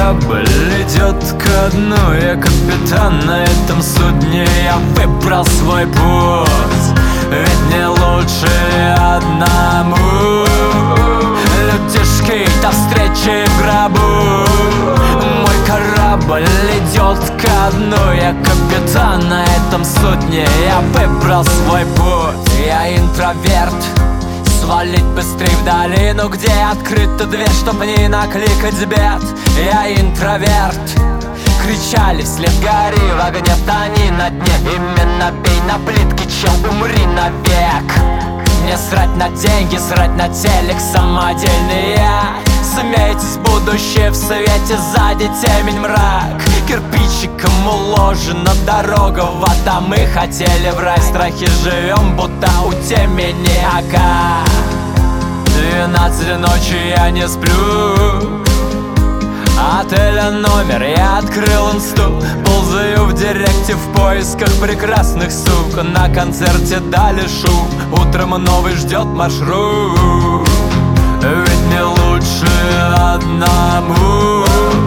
корабль идет ко дну. Я капитан на этом судне, я выбрал свой путь. Ведь не лучше одному. Людишки до встречи в гробу. Мой корабль идет ко дну. Я капитан на этом судне, я выбрал свой путь. Я интроверт, свалить быстрей в долину, где открыта дверь, чтоб не накликать бед. Я интроверт. Кричали вслед: гори в огне, тони на дне. Именно бей на плитке, чел, умри навек. Мне срать на деньги, срать на телек самодельный я. Смейтесь, будущее в свете, сзади темень, мрак. Кирпичиком уложена дорога в ад, а мы хотели в рай. В страхе живем, будто у темени ока. 12 ночи я не сплю. Отеля номер, я открыл инсту. Ползаю в директе в поисках прекрасных сук. На концерте дали шум, утром новый ждет маршрут. Ведь не лучше одному.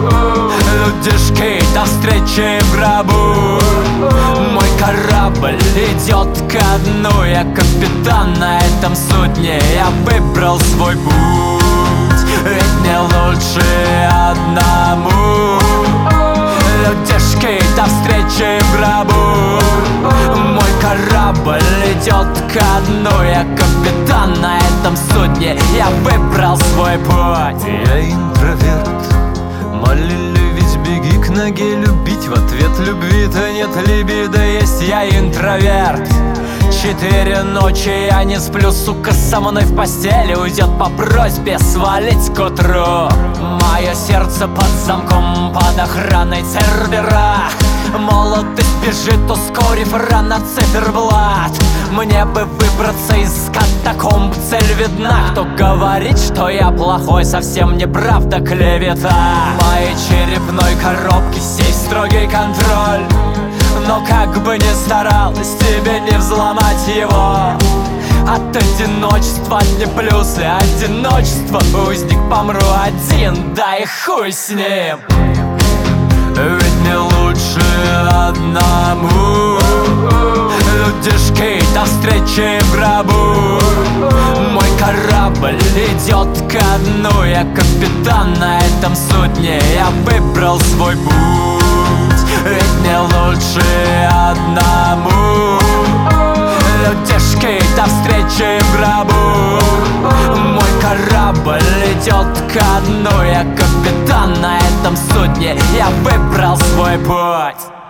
Людишки до встречи в гробу. Мой корабль идет ко дну. Я капитан на этом судне, я выбрал свой путь. Ведь не лучше одному. Людишки до встречи в гробу. Мой корабль идет ко дну. Я капитан на этом судне, я выбрал свой путь. Я интроверт. Молили ведь беги к ноге, любить в ответ любви-то нет либидо. Есть я интроверт. 4 ночи я не сплю, сука, со мной в постели уйдет по просьбе свалить к утру. Мое сердце под замком, под охраной Цербера. Молодость бежит, ускорив рано циферблат. Мне бы выбраться из катакомб, цель видна. Кто говорит, что я плохой, совсем неправда, клевета. В моей черепной коробке сей строгий контроль. Но как бы ни старалась, тебе не взломать его. От одиночества одни плюсы, одиночество, узник, помру один, да и хуй с ним. Ведь не лучше одному. Людишки до встречи в гробу. Мой корабль идет ко дну. Я капитан на этом судне, я выбрал свой путь. Ведь не лучше одному. Людишки до встречи в гробу. Мой корабль идет ко дну. Я капитан на этом судне, я выбрал свой путь.